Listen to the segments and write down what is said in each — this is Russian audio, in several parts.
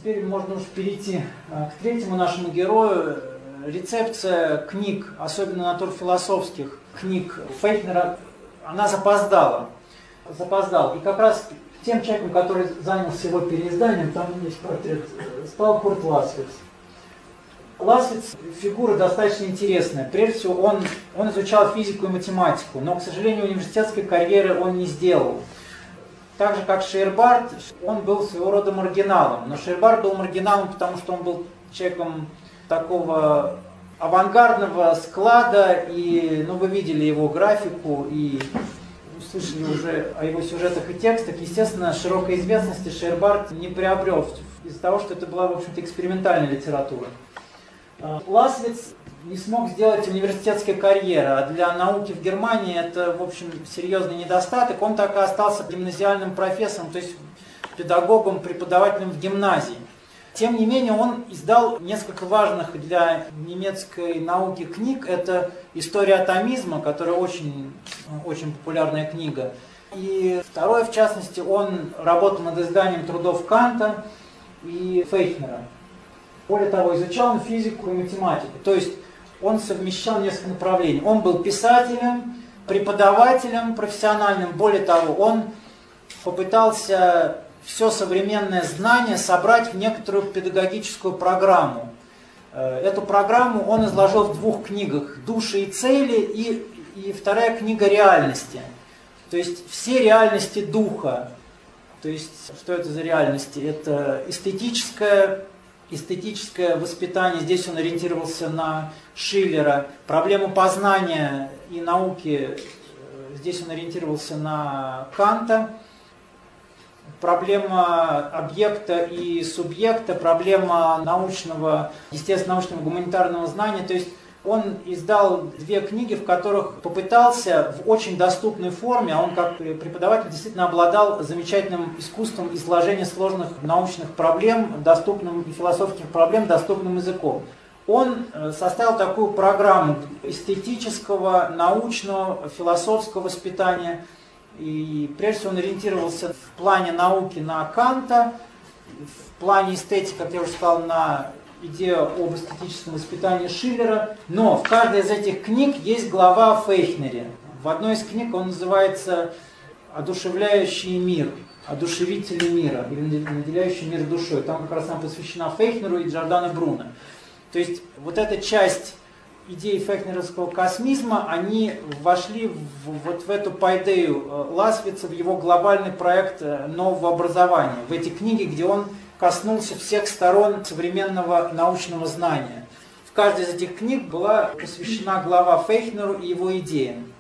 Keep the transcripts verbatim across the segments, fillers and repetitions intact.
теперь можно уж перейти к третьему нашему герою. Рецепция книг, особенно натурфилософских книг Фейхнера, она запоздала. запоздала. И как раз тем человеком, который занялся его переизданием, там есть портрет, стал Курт Ласвиц. Ласвиц фигура достаточно интересная. Прежде всего, он, он изучал физику и математику, но, к сожалению, университетской карьеры он не сделал. Так же, как Шейербард, он был своего рода маргиналом. Но Шейербард был маргиналом, потому что он был человеком такого авангардного склада, и, ну, вы видели его графику и слышали уже о его сюжетах и текстах. Естественно, широкой известности Шейербард не приобрел из-за того, что это была, в общем-то, экспериментальная литература. Ласвиц не смог сделать университетской карьеры, а для науки в Германии это, в общем, серьезный недостаток. Он так и остался гимназиальным профессором, то есть педагогом, преподавателем в гимназии. Тем не менее, он издал несколько важных для немецкой науки книг. Это «История атомизма», которая очень, очень популярная книга. И второе, в частности, он работал над изданием трудов Канта и Фейхнера. Более того, изучал он физику и математику. То есть он совмещал несколько направлений. Он был писателем, преподавателем профессиональным. Более того, он попытался все современное знание собрать в некоторую педагогическую программу. Эту программу он изложил в двух книгах «Души и цели» и, и вторая книга «Реальности». То есть все реальности духа. То есть что это за реальности? Это эстетическое, эстетическое воспитание. Здесь он ориентировался на Шиллера. Проблему познания и науки. Здесь он ориентировался на Канта. Проблема объекта и субъекта, проблема научного, естественно-научного гуманитарного знания. То есть он издал две книги, в которых попытался в очень доступной форме, а он как преподаватель действительно обладал замечательным искусством изложения сложных научных проблем, доступным и философских проблем, доступным языком. Он составил такую программу эстетического, научного, философского воспитания. И прежде всего он ориентировался в плане науки на Канта, в плане эстетики, как я уже сказал, на идею об эстетическом воспитании Шиллера. Но в каждой из этих книг есть глава о Фейхнере. В одной из книг он называется «Одушевляющий мир», «Одушевители мира» или «Наделяющий мир душой». Там как раз она посвящена Фейхнеру и Джордано Бруно. То есть вот эта часть идеи фейхнеровского космизма, они вошли в, вот в эту пайдею Ласвица, в его глобальный проект нового образования, в эти книги, где он коснулся всех сторон современного научного знания. В каждой из этих книг была посвящена глава Фейхнеру и его идеям.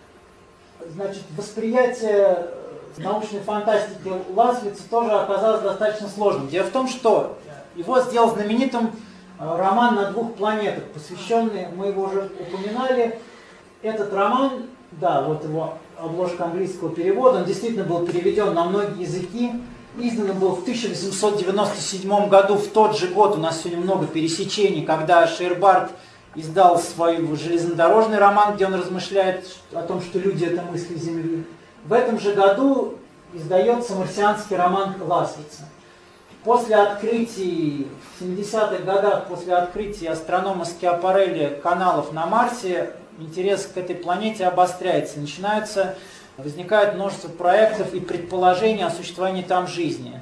Значит, восприятие научной фантастики Ласвица тоже оказалось достаточно сложным. Дело в том, что его сделал знаменитым роман «На двух планетах», посвященный, мы его уже упоминали. Этот роман, да, вот его обложка английского перевода, он действительно был переведен на многие языки. Издан был в тысяча восемьсот девяносто седьмом году, в тот же год, у нас сегодня много пересечений, когда Шейербард издал свой железнодорожный роман, где он размышляет о том, что люди — это мысли Земли. В этом же году издается марсианский роман Ласвица. После открытий, в семидесятых годах, после открытия астронома Скиапарелли каналов на Марсе, интерес к этой планете обостряется. Начинаются, возникает множество проектов и предположений о существовании там жизни.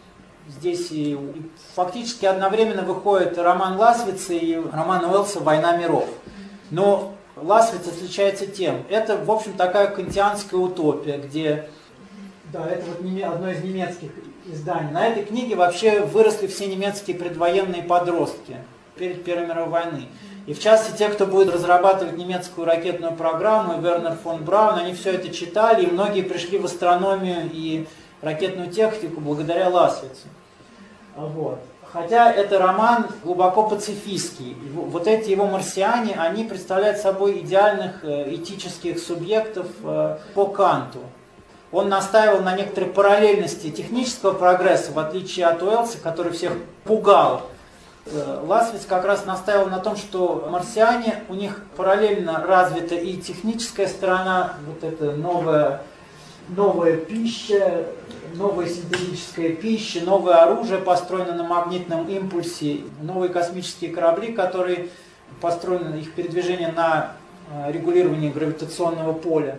Здесь и, и фактически одновременно выходит роман Ласвица и роман Уэллса «Война миров». Но Ласвиц отличается тем, это, в общем, такая кантианская утопия, где, да, это вот одно из немецких изданий. На этой книге вообще выросли все немецкие предвоенные подростки перед Первой мировой войной. И в частности, те, кто будет разрабатывать немецкую ракетную программу, и Вернер фон Браун, они все это читали, и многие пришли в астрономию и ракетную технику благодаря Ласвицу. Вот. Хотя это роман глубоко пацифистский. Вот эти его марсиане, они представляют собой идеальных этических субъектов по Канту. Он настаивал на некоторой параллельности технического прогресса, в отличие от Уэллса, который всех пугал. Ласвиц как раз настаивал на том, что марсиане, у них параллельно развита и техническая сторона, вот эта новая новая пища, новая синтетическая пища, новое оружие, построено на магнитном импульсе, новые космические корабли, которые построены, их передвижение на регулирование гравитационного поля.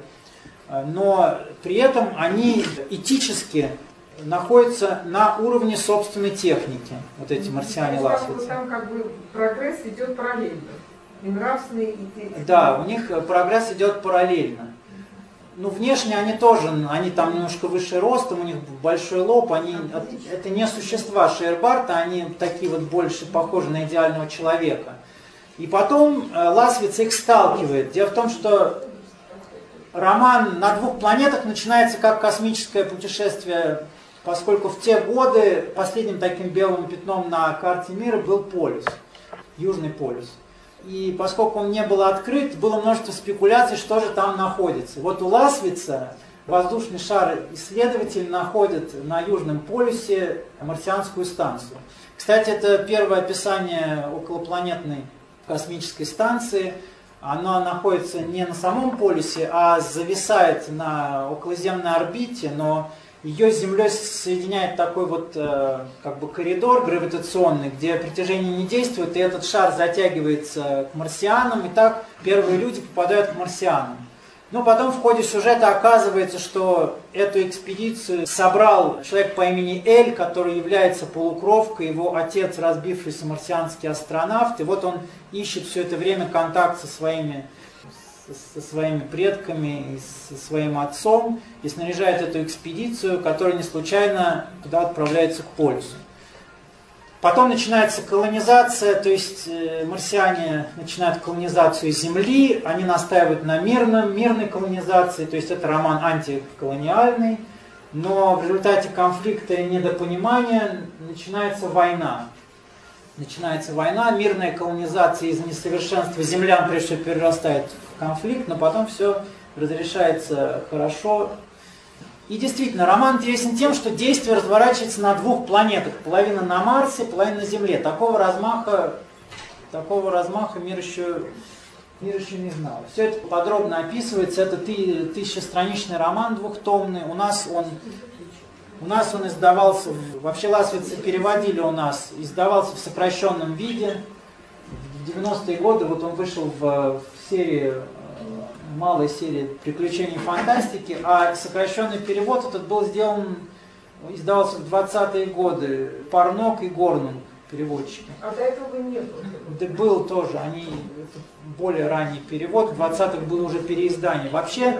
Но при этом они этически находятся на уровне собственной техники, вот эти марсиане-ласвицы. Там как бы прогресс идет параллельно. И нравственный, и технический. Да, у них прогресс идет параллельно. Ну, внешне они тоже, они там немножко выше ростом, у них большой лоб, они, это не существа Шейербарта, они такие вот больше похожи на идеального человека. И потом Ласвиц их сталкивает. Дело в том, что роман «На двух планетах» начинается как космическое путешествие, поскольку в те годы последним таким белым пятном на карте мира был полюс, Южный полюс. И поскольку он не был открыт, было множество спекуляций, что же там находится. Вот у Ласвица воздушный шар исследователь находит на Южном полюсе марсианскую станцию. Кстати, это первое описание околопланетной космической станции. Она находится не на самом полюсе, а зависает на околоземной орбите, но ее с Землей соединяет такой вот э, как бы коридор гравитационный, где притяжение не действует, и этот шар затягивается к марсианам, и так первые люди попадают к марсианам. Но потом в ходе сюжета оказывается, что эту экспедицию собрал человек по имени Эль, который является полукровкой, его отец разбившийся марсианский астронавт, и вот он ищет все это время контакт со своими, со своими предками, и со своим отцом, и снаряжает эту экспедицию, которая не случайно туда отправляется к полюсу. Потом начинается колонизация, то есть марсиане начинают колонизацию Земли, они настаивают на мирном, мирной колонизации, то есть это роман антиколониальный, но в результате конфликта и недопонимания начинается война. Начинается война, мирная колонизация из-за несовершенства землян прежде всего перерастает в конфликт, но потом все разрешается хорошо. И действительно, роман интересен тем, что действие разворачивается на двух планетах. Половина на Марсе, половина на Земле. Такого размаха, такого размаха мир еще, мир еще не знал. Все это подробно описывается. Это тысячестраничный роман двухтомный. У нас он, у нас он издавался, вообще Ласвица переводили у нас, издавался в сокращенном виде. В девяностые годы вот он вышел в, в серии... малая серия приключений фантастики, а сокращенный перевод этот был сделан, издавался в двадцатые годы, Парнок и Горнун переводчики. А до этого не было? Да был тоже, они, это более ранний перевод, в двадцатых было уже переиздание. Вообще,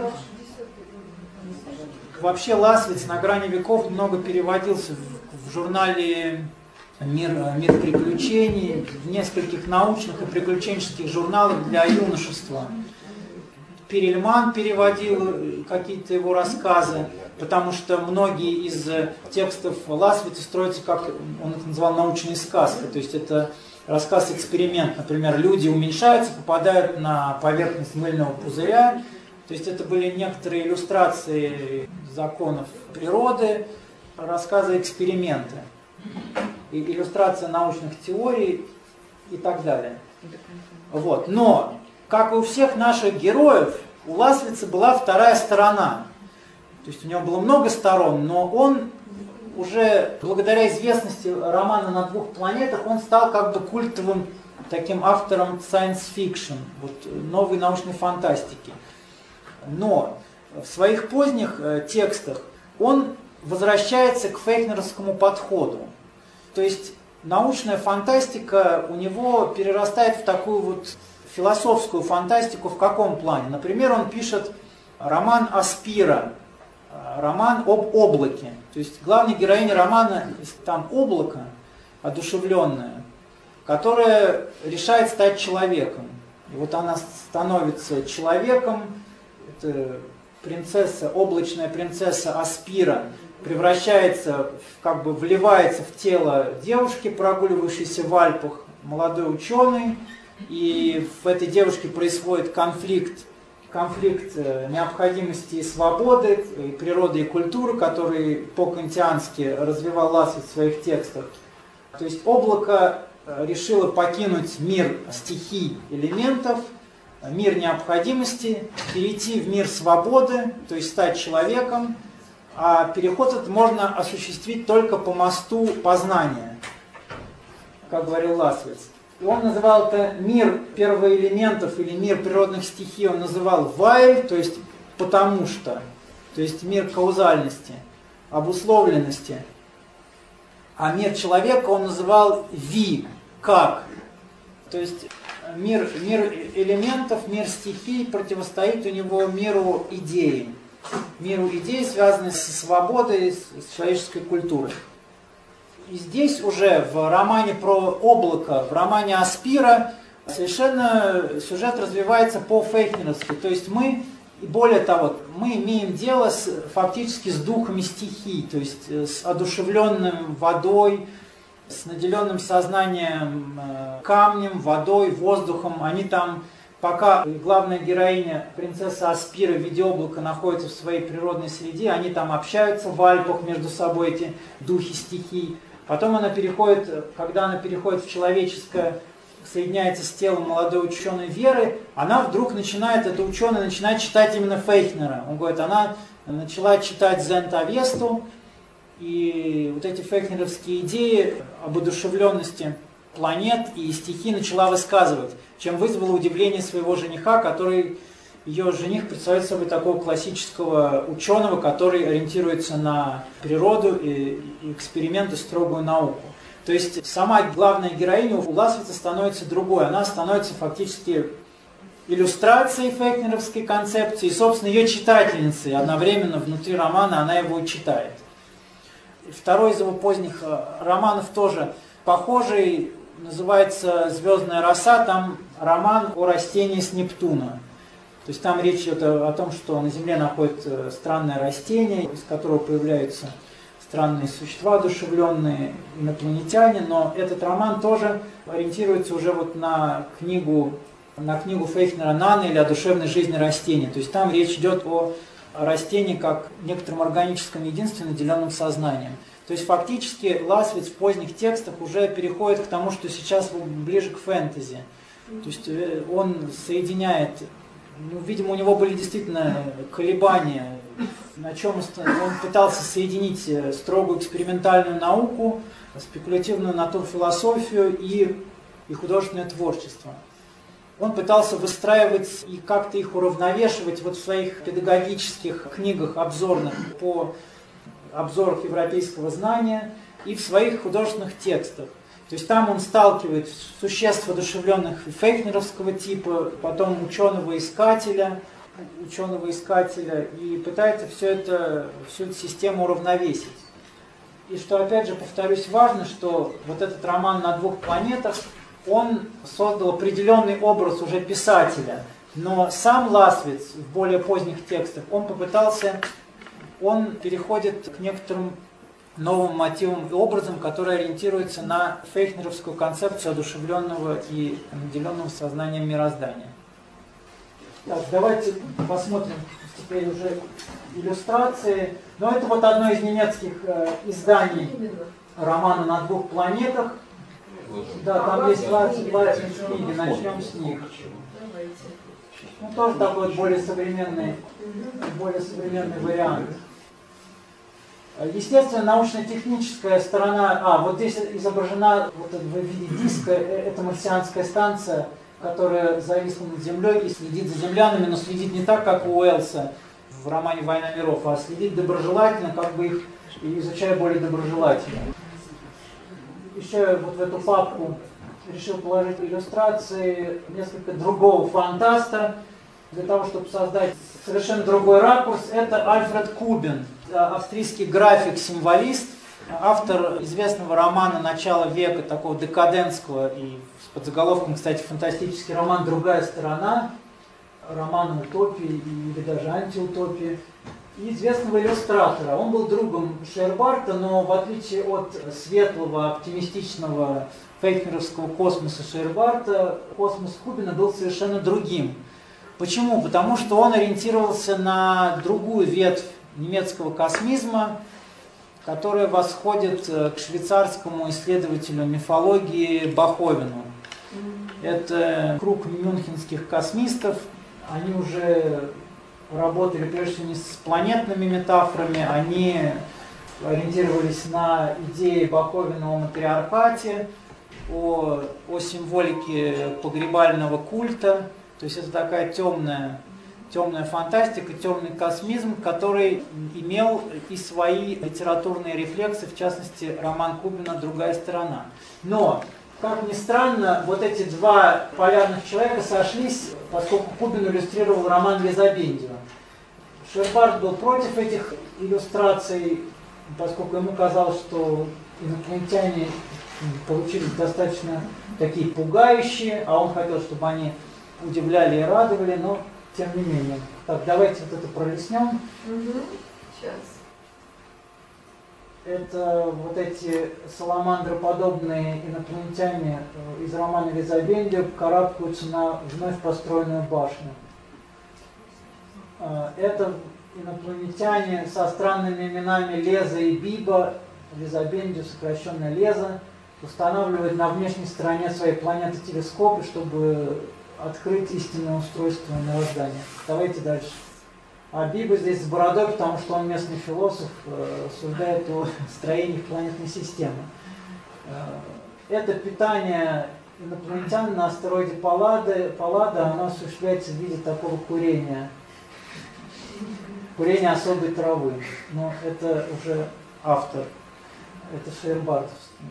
вообще Ласвиц на грани веков много переводился в, в журнале Мир, «Мир приключений», в нескольких научных и приключенческих журналах для юношества. Перельман переводил какие-то его рассказы, потому что многие из текстов Ласвица строятся, как он их называл, научные сказки. То есть это рассказ-эксперимент. Например, люди уменьшаются, попадают на поверхность мыльного пузыря. То есть это были некоторые иллюстрации законов природы, рассказы-эксперименты, иллюстрация научных теорий и так далее. Вот. Но как и у всех наших героев, у Ласвица была вторая сторона. То есть у него было много сторон, но он уже, благодаря известности романа «На двух планетах», он стал как бы культовым таким автором science fiction, вот, новой научной фантастики. Но в своих поздних э, текстах он возвращается к фейкнеровскому подходу. То есть научная фантастика у него перерастает в такую вот философскую фантастику в каком плане? Например, он пишет роман «Аспира», роман об облаке. То есть главной героиня романа там облако одушевленное, которое решает стать человеком. И вот она становится человеком, это принцесса, облачная принцесса Аспира, превращается, как бы вливается в тело девушки, прогуливающейся в Альпах, молодой ученый. И в этой девушке происходит конфликт, конфликт необходимости и свободы, и природы и культуры, который по-кантиански развивал Ласвиц в своих текстах. То есть облако решило покинуть мир стихий, элементов, мир необходимости, перейти в мир свободы, то есть стать человеком, а переход этот можно осуществить только по мосту познания, как говорил Ласвиц. И он называл это мир первоэлементов или мир природных стихий, он называл «вайль», то есть «потому что», то есть мир каузальности, обусловленности. А мир человека он называл «ви», «как». То есть мир, мир элементов, мир стихий противостоит у него миру идеи. Миру идей, связанной со свободой, с человеческой культурой. И здесь уже в романе про облако, в романе Аспира, совершенно сюжет развивается по-фейхнеровски. То есть мы, и более того, мы имеем дело с, фактически с духами стихий, то есть с одушевленным водой, с наделенным сознанием камнем, водой, воздухом. Они там, пока главная героиня, принцесса Аспира в виде облака, находится в своей природной среде, они там общаются в Альпах между собой, эти духи стихий. Потом она переходит, когда она переходит в человеческое, соединяется с телом молодой ученой Веры, она вдруг начинает, эта ученая начинает читать именно Фейхнера. Он говорит, она начала читать Зент-Авесту, и вот эти фейхнеровские идеи об одушевленности планет и стихий начала высказывать, чем вызвало удивление своего жениха, который, ее жених представляет собой такого классического ученого, который ориентируется на природу и эксперименты, строгую науку. То есть сама главная героиня у Ласвица становится другой, она становится фактически иллюстрацией фейхнеровской концепции и, собственно, ее читательницей. Одновременно внутри романа она его читает. Второй из его поздних романов тоже похожий, называется «Звездная роса», там роман о растении с Нептуна. То есть там речь идет о, о том, что на Земле находится странное растение, из которого появляются странные существа, одушевленные инопланетяне, но этот роман тоже ориентируется уже вот на книгу, на книгу Фейхнера «Нано» или «О душевной жизни растений». То есть там речь идет о растении как некотором органическом единстве, наделенном сознанием. То есть фактически Ласвиц в поздних текстах уже переходит к тому, что сейчас ближе к фэнтези. То есть он соединяет, ну, видимо, у него были действительно колебания, на чем он пытался соединить строгую экспериментальную науку, спекулятивную натурфилософию и, и художественное творчество. Он пытался выстраивать и как-то их уравновешивать вот в своих педагогических книгах обзорных по обзорах европейского знания и в своих художественных текстах. То есть там он сталкивает существ одушевленных фейхнеровского типа, потом ученого-искателя, ученого-искателя и пытается все это, всю эту систему уравновесить. И что, опять же, повторюсь, важно, что вот этот роман «На двух планетах», он создал определенный образ уже писателя, но сам Ласвиц в более поздних текстах, он попытался, он переходит к некоторым новым мотивам и образом, которые ориентируются на фейхнеровскую концепцию одушевленного и наделенного сознанием мироздания. Так, давайте посмотрим теперь уже иллюстрации. Но это вот одно из немецких э, изданий романа «На двух планетах». Да, там есть двадцать книги, начнем с них. Ну, тоже такой вот более современный, более современный вариант. Естественно, научно-техническая сторона, а, вот здесь изображена вот в виде диска, это марсианская станция, которая зависла над Землей и следит за землянами, но следит не так, как у Уэллса в романе «Война миров», а следит доброжелательно, как бы их изучая более доброжелательно. Еще вот в эту папку решил положить иллюстрации несколько другого фантаста, для того, чтобы создать совершенно другой ракурс. Это Альфред Кубин, австрийский график-символист, автор известного романа начала века, такого декадентского, и с подзаголовком, кстати, фантастический роман «Другая сторона», роман утопии или даже антиутопии, и известного иллюстратора. Он был другом Шейербарта, но в отличие от светлого, оптимистичного фейхнеровского космоса Шейербарта, космос Кубина был совершенно другим. Почему? Потому что он ориентировался на другую ветвь немецкого космизма, которая восходит к швейцарскому исследователю мифологии Баховену. Это круг мюнхенских космистов. Они уже работали прежде всего не с планетными метафорами, они ориентировались на идеи Баховена о матриархате, о, о символике погребального культа. То есть это такая темная, темная фантастика, темный космизм, который имел и свои литературные рефлексы, в частности, роман Кубина «Другая сторона». Но, как ни странно, вот эти два полярных человека сошлись, поскольку Кубин иллюстрировал роман Лизабендио. Шербарт был против этих иллюстраций, поскольку ему казалось, что инопланетяне получились достаточно такие пугающие, а он хотел, чтобы они удивляли и радовали, но тем не менее. Так, давайте вот это пролистнем. Угу. Сейчас. Это вот эти саламандроподобные инопланетяне из романа Лизабендио карабкаются на вновь построенную башню. Это инопланетяне со странными именами Леза и Биба, Лизабендио, сокращенно Леза, устанавливают на внешней стороне своей планеты телескопы, чтобы открыть истинное устройство мироздания. Давайте дальше. А Биба здесь с бородой, потому что он местный философ, рассуждает о строении планетной системы. Это питание инопланетян на астероиде Паллада, Паллада, оно осуществляется в виде такого курения. Курение особой травы. Но это уже автор. Это Шербарт.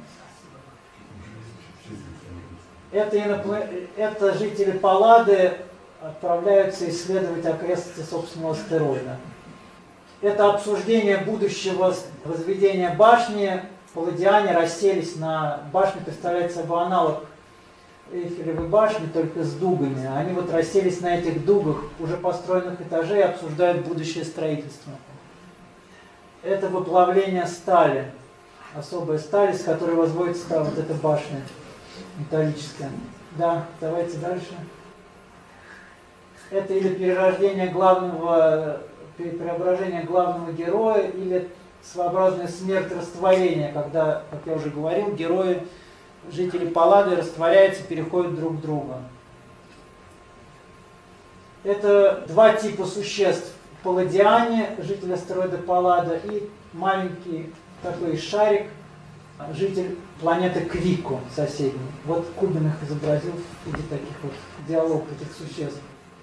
Это, инопл... это жители Паллады отправляются исследовать окрестности собственного астероида. Это обсуждение будущего возведения башни. Палладиане расселись на башне, представляет собой аналог Эйфелевой башни, только с дугами. Они вот расселись на этих дугах уже построенных этажей и обсуждают будущее строительство. Это выплавление стали. Особая сталь, из которой возводится вот эта башня металлическая. Да, давайте дальше. Это или перерождение главного, преображение главного героя, или своеобразная смерть растворения, когда, как я уже говорил, герои, жители Паллады растворяются, переходят друг в друга. Это два типа существ. Палладиане, жители астероида Паллада, и маленький такой шарик, житель планеты Квико, соседней. Вот Кубин их изобразил в виде таких вот диалогов этих существ.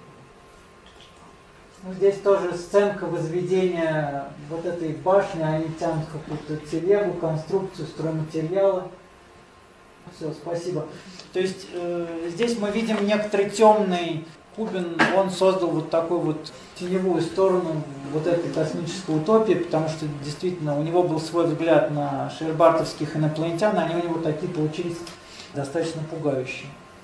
Ну, здесь тоже сценка возведения вот этой башни, они тянут какую-то телегу, конструкцию, стройматериалы. Все, спасибо. То есть э, здесь мы видим некоторый темный Кубин, он создал вот такую вот теневую сторону вот этой космической утопии, потому что действительно у него был свой взгляд на шербартовских инопланетян, они у него такие получились достаточно пугающие.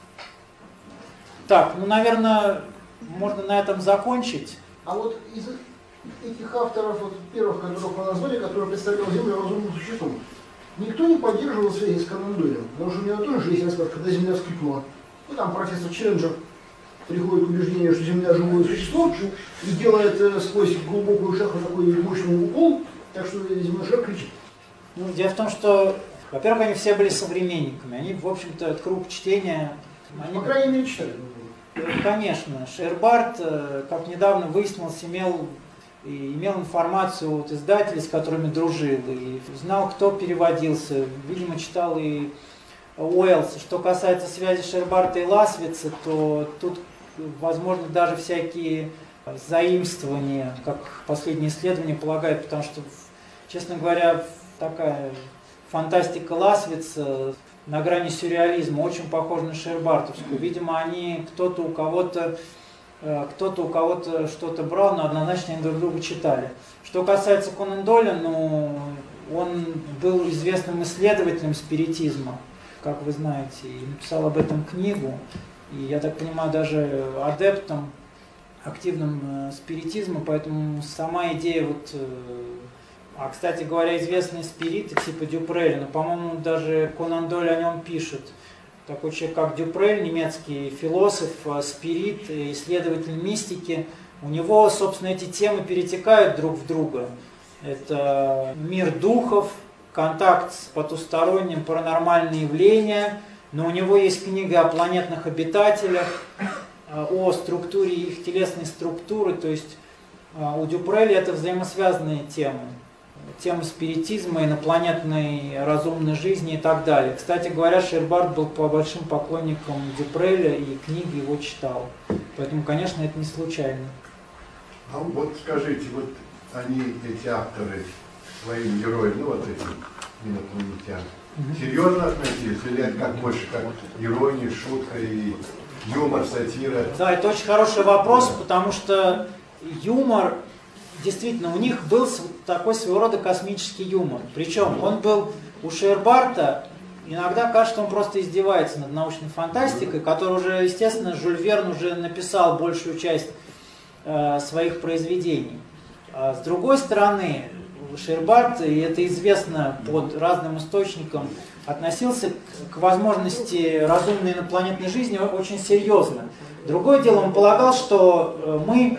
Так, ну, наверное, можно на этом закончить. А вот из этих авторов, вот первых, которых вы назвали, которые представлял Землю разумным существом, никто не поддерживал связи с Конан Дойлем, потому что у него тоже есть рассказ, когда Земля вскрикнула. И там профессор Челленджер приходит к убеждению, что Земля живое существо, и делает сквозь глубокую шахту такой мощный укол, так что земной шар кричит. Ну, дело в том, что, во-первых, они все были современниками, они, в общем-то, круг чтения... Они... По крайней мере, читали. Конечно, Шербарт, как недавно выяснилось, имел, имел информацию от издателей, с которыми дружил, и знал, кто переводился, видимо, читал и Уэллса. Что касается связи Шербарта и Ласвица, то тут, возможно, даже всякие заимствования, как последние исследования полагают, потому что, честно говоря, такая фантастика Ласвица на грани сюрреализма очень похожа на шербартовскую. Видимо, они кто-то у кого-то кто-то у кого-то что-то брал, но однозначно они друг друга читали. Что касается Конан Дойля, ну, он был известным исследователем спиритизма, как вы знаете, и написал об этом книгу. И, я так понимаю, даже адептом активным спиритизма, поэтому сама идея вот... А, кстати говоря, известные спириты типа Дюпреля, но, по-моему, даже Конан Дойль о нем пишет. Такой человек, как Дюпрель, немецкий философ, спирит, исследователь мистики. У него, собственно, эти темы перетекают друг в друга. Это мир духов, контакт с потусторонним, паранормальные явления, но у него есть книга о планетных обитателях, о структуре их телесной структуры, то есть у Дюпреля это взаимосвязанные темы. Тема спиритизма, инопланетной разумной жизни и так далее. Кстати говоря, Шербарт был по большим поклонником Дюпреля и книги его читал. Поэтому, конечно, это не случайно. А вот скажите, вот они, эти авторы, своим героям, ну вот этим инопланетян, mm-hmm. серьезно относились или это как больше как ирония, шутка и юмор, сатира? Да, это очень хороший вопрос, потому что юмор, действительно, у них был такой своего рода космический юмор. Причем он был у Шербарта, иногда кажется, он просто издевается над научной фантастикой, которую уже, естественно, Жюль Верн уже написал большую часть э, своих произведений. А с другой стороны, Шербарт, и это известно под разным источникам, относился к, к возможности разумной инопланетной жизни очень серьезно. Другое дело, он полагал, что мы...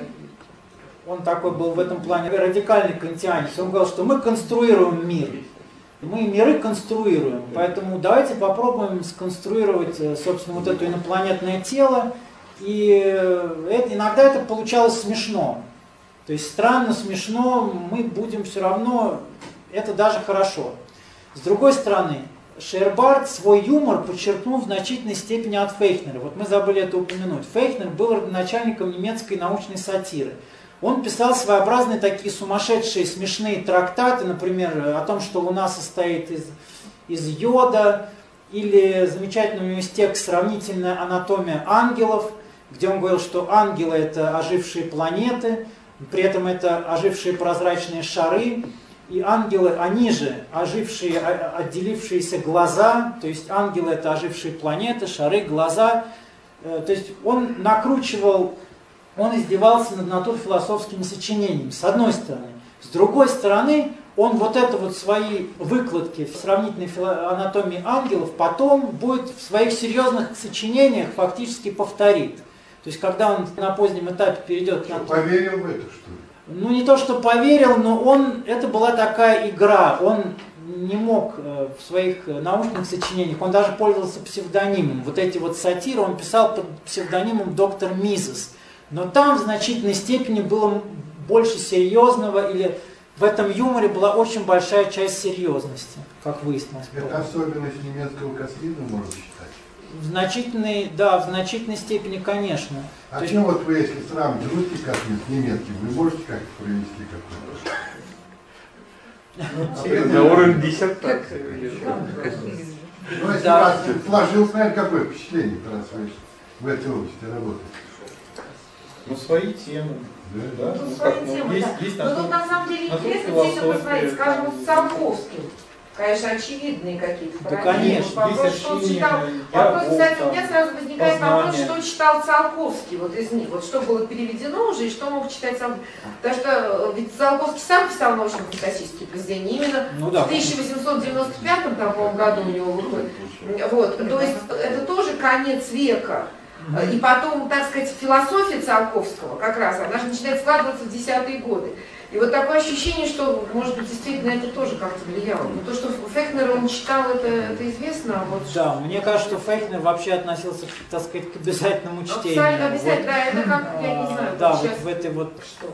Он такой был в этом плане радикальный кантианец. Он говорил, что мы конструируем мир. Мы миры конструируем. Поэтому давайте попробуем сконструировать, собственно, вот это инопланетное тело. И это, иногда это получалось смешно. То есть странно, смешно, мы будем все равно, это даже хорошо. С другой стороны, Шербарт свой юмор подчеркнул в значительной степени от Фейхнера. Вот мы забыли это упомянуть. Фейхнер был родоначальником немецкой научной сатиры. Он писал своеобразные такие сумасшедшие смешные трактаты, например, о том, что Луна состоит из, из йода, или замечательный у него есть текст «Сравнительная анатомия ангелов», где он говорил, что ангелы – это ожившие планеты, при этом это ожившие прозрачные шары, и ангелы, они же ожившие, отделившиеся глаза, то есть ангелы – это ожившие планеты, шары, глаза. То есть он накручивал... Он издевался над натурфилософскими сочинениями, с одной стороны. С другой стороны, он вот это вот свои выкладки в сравнительной анатомии ангелов потом будет в своих серьезных сочинениях фактически повторит. То есть, когда он на позднем этапе перейдет к натур... Поверил в это, что ли? Ну, не то, что поверил, но он, это была такая игра. Он не мог в своих научных сочинениях, он даже пользовался псевдонимом. Вот эти вот сатиры он писал под псевдонимом доктор Мизес. Но там в значительной степени было больше серьезного, или в этом юморе была очень большая часть серьезности, как выяснилось. Это особенность немецкого космизма, можно считать? В значительной, да, в значительной степени, конечно. А То чем есть... вот вы, если сравните русский космизм с немецким, вы можете как-то провести какой-то? На уровне диссертации. Ну, если у вас сложилось, наверное, какое впечатление, раз вы в этой области работаете? Ну, свои темы. Да, да? Ну, свои как, темы, ну, есть, да. есть Но тут на самом деле интересно действительно посмотреть, скажем, вот с Циолковским. Конечно, очевидные какие-то да, конечно. Вопрос, что читал. Вопрос, кстати, у меня сразу возникает познание. вопрос, что читал Циолковский вот из них. Вот что было переведено уже и что мог читать Циолковский. Потому что ведь Циолковский сам писал научно-фантастические произведения. Именно ну, да, в тысяча восемьсот девяносто пятом там, по-моему, году у него выходит. Вот. То есть это тоже конец века. И потом, так сказать, философия Циолковского как раз, она же начинает складываться в десятые годы. И вот такое ощущение, что, может быть, действительно это тоже как-то влияло. Но то, что Фейхнер он читал, это, это известно. Вот да, что... мне кажется, что Фейхнер вообще относился, так сказать, к обязательному чтению. Обязательно, вот, да, это как, я не знаю. Да, вот, вот в этой вот... Что?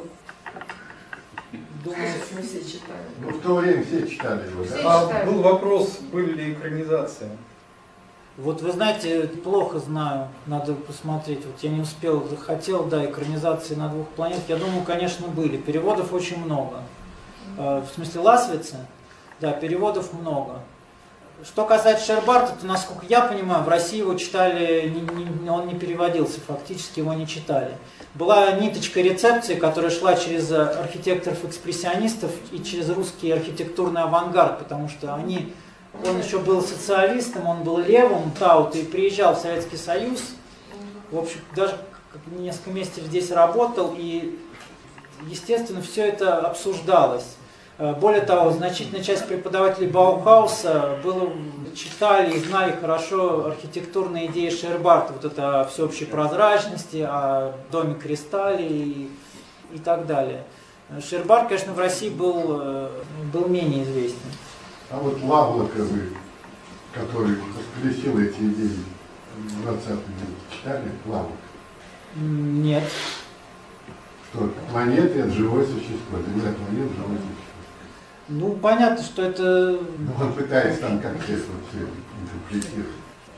Думаю, мы все читали. Ну, в то время все читали его, Все да? А читали. был вопрос, были ли экранизации? Вот вы знаете, плохо знаю, надо посмотреть. Вот я не успел, захотел, да, экранизации на двух планетах. Я думаю, конечно, были. Переводов очень много. В смысле, Ласвица, да, переводов много. Что касается Шербарта, то, насколько я понимаю, в России его читали, не, не, он не переводился, фактически его не читали. Была ниточка рецепции, которая шла через архитекторов-экспрессионистов и через русский архитектурный авангард, потому что они... Он еще был социалистом, он был левым, таут, и приезжал в Советский Союз. В общем, даже несколько месяцев здесь работал, и, естественно, все это обсуждалось. Более того, значительная часть преподавателей Баухауса было, читали и знали хорошо архитектурные идеи Шербарта, вот это о всеобщей прозрачности, о доме Кристалли и, и так далее. Шербарт, конечно, в России был, был менее известен. А вот Лавлока вы который воскресил эти идеи в двадцатом веке, читали Планк? Нет. Что планеты — это живое существо, Земля — планета — живое существо. Ну, понятно, что это... Ну, он пытается там как-то это вот все интерпретировать.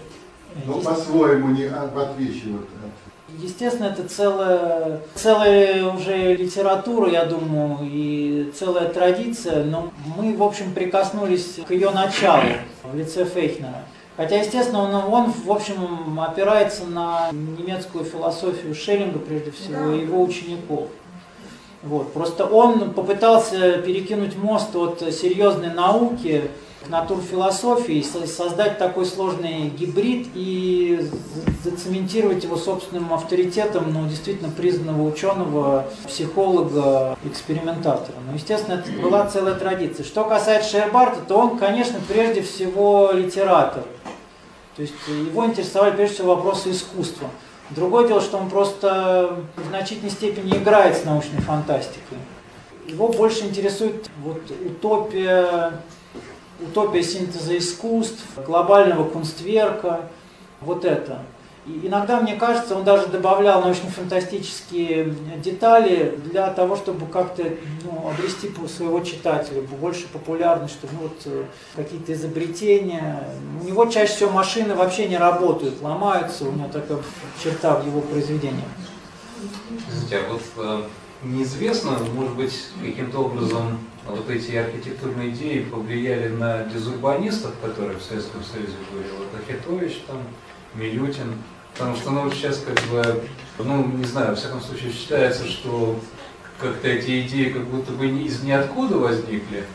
Но по-своему, не в отличие вот от... Естественно, это целая, целая уже литература, я думаю, и целая традиция, но мы, в общем, прикоснулись к ее началу в лице Фейхнера. Хотя, естественно, он, он, в общем, опирается на немецкую философию Шеллинга, прежде всего, и его учеников. Вот. Просто он попытался перекинуть мост от серьезной науки к натурфилософии, создать такой сложный гибрид и зацементировать его собственным авторитетом, ну, действительно признанного ученого, психолога, экспериментатора. Но, естественно, это была целая традиция. Что касается Шейербарта, то он, конечно, прежде всего литератор. То есть его интересовали прежде всего вопросы искусства. Другое дело, что он просто в значительной степени играет с научной фантастикой. Его больше интересует вот утопия, утопия синтеза искусств, глобального кунстверка, вот это. И иногда, мне кажется, он даже добавлял научно-фантастические детали для того, чтобы как-то, ну, обрести своего читателя, больше популярность, чтобы, ну, вот, какие-то изобретения. У него чаще всего машины вообще не работают, ломаются, у него такая черта в его произведениях. Скажите, а вот э, неизвестно, может быть, каким-то образом вот эти архитектурные идеи повлияли на дезурбанистов, которые в Советском Союзе были, вот Ахетович, там, Милютин. Потому что, ну, сейчас как бы, ну, не знаю, во всяком случае считается, что как-то эти идеи как будто бы из ниоткуда возникли.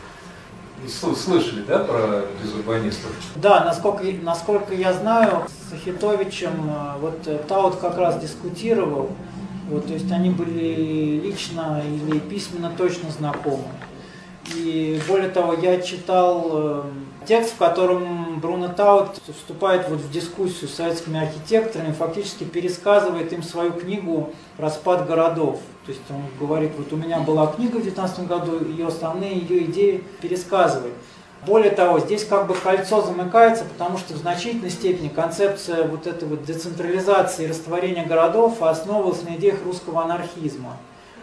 Слышали, да, про дезурбанистов? Да, насколько, насколько я знаю, с Ахетовичем вот Таут как раз дискутировал, вот, то есть они были лично или письменно точно знакомы. И более того, я читал текст, в котором Бруно Таут вступает вот в дискуссию с советскими архитекторами, фактически пересказывает им свою книгу «Распад городов». То есть он говорит, вот у меня была книга в две тысячи девятнадцатом году, ее основные ее идеи пересказывает. Более того, здесь как бы кольцо замыкается, потому что в значительной степени концепция вот этой вот децентрализации и растворения городов основывалась на идеях русского анархизма.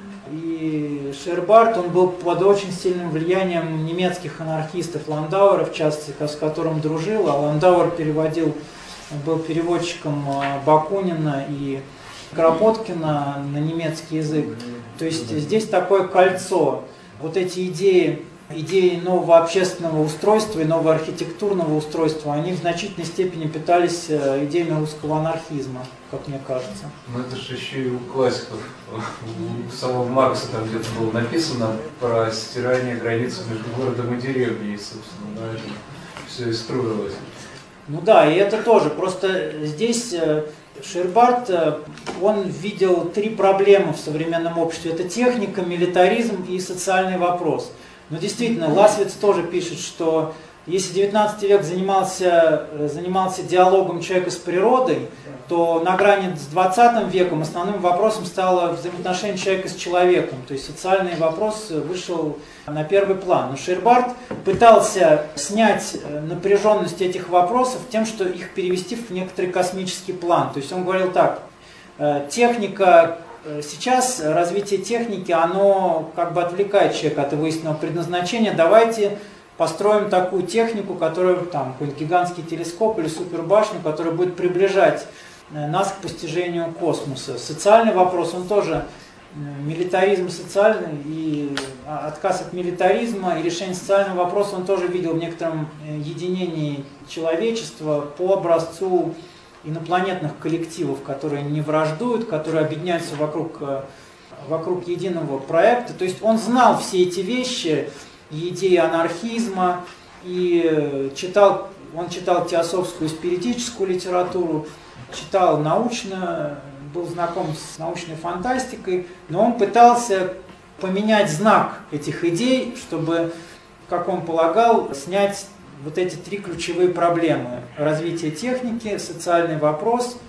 И Шейербарт, он был под очень сильным влиянием немецких анархистов, Ландауэра, в частности, с которым дружил, а Ландауэр переводил, был переводчиком Бакунина и Кропоткина на немецкий язык. То есть здесь такое кольцо, вот эти идеи, идеи нового общественного устройства и нового архитектурного устройства, они в значительной степени питались идеями русского анархизма, как мне кажется. Ну это же еще и у классиков. У самого Маркса там где-то было написано про стирание границ между городом и деревней, и, собственно, на этом все и строилось. Ну да, и это тоже. Просто здесь Шейербарт, он видел три проблемы в современном обществе. Это техника, милитаризм и социальный вопрос. Но действительно, Ласвиц тоже пишет, что если девятнадцатый век занимался, занимался диалогом человека с природой, то на грани с двадцатым веком основным вопросом стало взаимоотношение человека с человеком. То есть социальный вопрос вышел на первый план. Но Шейербарт пытался снять напряженность этих вопросов тем, что их перевести в некоторый космический план. То есть он говорил так, техника... Сейчас развитие техники, оно как бы отвлекает человека от его истинного предназначения. Давайте построим такую технику, которая, там, какой-нибудь гигантский телескоп или супербашню, которая будет приближать нас к постижению космоса. Социальный вопрос, он тоже милитаризм социальный, и отказ от милитаризма и решение социального вопроса он тоже видел в некотором единении человечества по образцу инопланетных коллективов, которые не враждуют, которые объединяются вокруг, вокруг единого проекта. То есть он знал все эти вещи, и идеи анархизма, и читал, он читал теософскую и спиритическую литературу, читал научно, был знаком с научной фантастикой, но он пытался поменять знак этих идей, чтобы, как он полагал, снять вот эти три ключевые проблемы. Развитие техники, социальный вопрос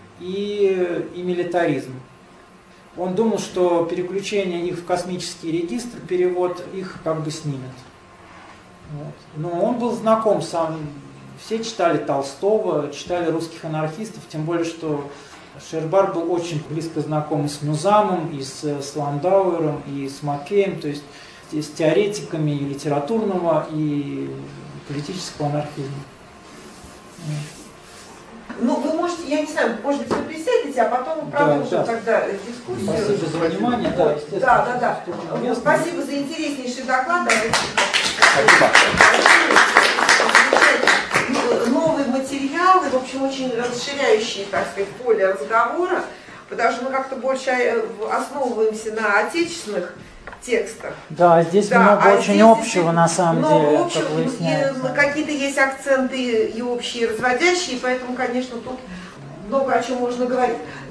и, и милитаризм. Он думал, что переключение их в космический регистр, перевод их как бы снимет. Вот. Но он был знаком сам все читали Толстого, читали русских анархистов, тем более, что Шербар был очень близко знаком и с Нузамом, и с, с Ландауэром, и с Маккеем, то есть с теоретиками и литературного, и политического анархизма. Ну, вы можете, я не знаю, может быть, вы присядете, а потом мы продолжим да, да. тогда дискуссию. Спасибо за внимание. Да, естественно. Да, да, да. Вот, спасибо за интереснейший доклад. Спасибо. Новый материал и, в общем, очень расширяющий, так сказать, поле разговора, потому что мы как-то больше основываемся на отечественных текстах. Да, здесь да, много а очень здесь, общего, здесь, на самом деле, общего, как выясняется. Какие-то есть акценты и общие, и разводящие, поэтому, конечно, тут много о чем можно говорить.